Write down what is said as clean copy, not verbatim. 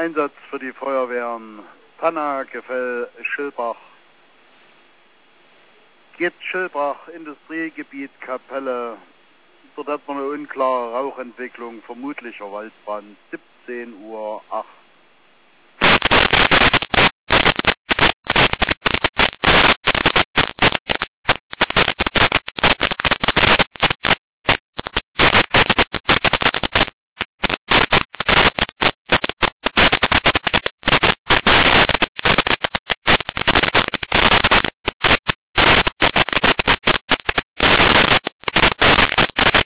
Einsatz für die Feuerwehren Panna, Gefell, Schilbach. Geht Schilbach, Industriegebiet, Kapelle. Dort hat man eine unklare Rauchentwicklung, vermutlicher Waldbrand, 17:08 Uhr.